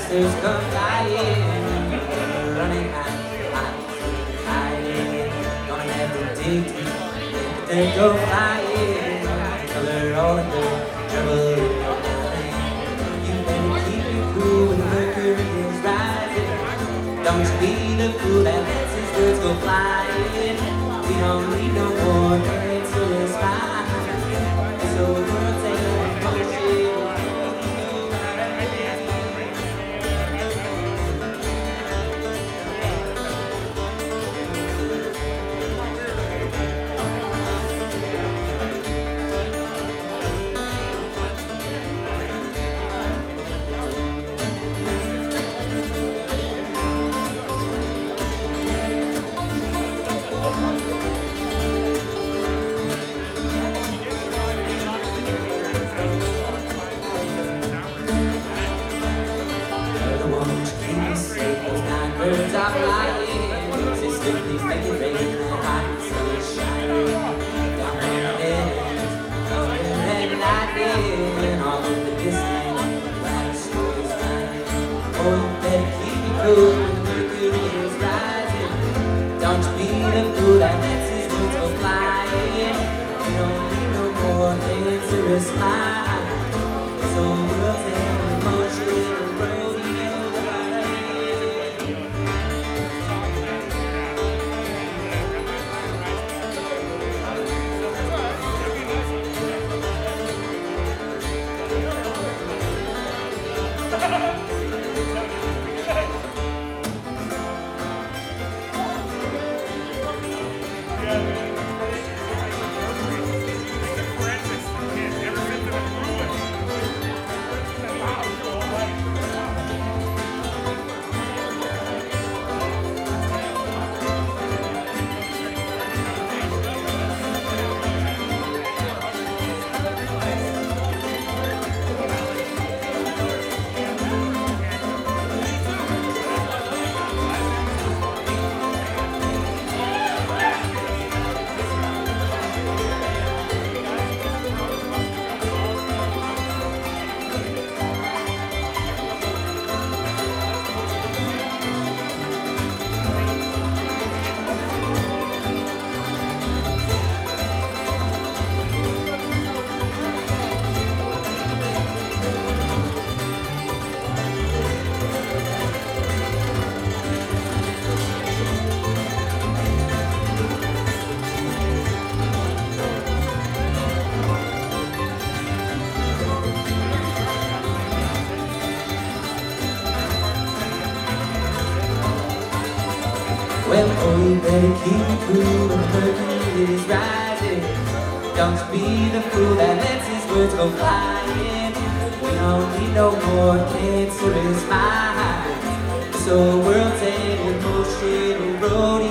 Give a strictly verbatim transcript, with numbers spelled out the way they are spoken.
monsters come flying, running and hiding. Gonna have to dig deep, let the dirt go flying. Color all in the trouble in your mind. You better keep it cool when the mercury is rising. Don't you be the fool that lets his words go flying. We don't need no more answerless minds. So the world's ain't bullshit. Birds are flying, systemly making rain and hot sun is shining. Down on the heavens, thunder and lightning, all of the distance, black stories flying. Oh, you better keep it cool when the mercury is rising. Don't you be the fool that lets his words go flying. You don't need no more answerless mind. So we'll tell the motion of rodeo. Well, oh, you better keep it cool when the mercury is rising. Don't you be the fool that lets his words go flying. We don't need no more cancerous minds. So the world's end with bullshit and rodeo.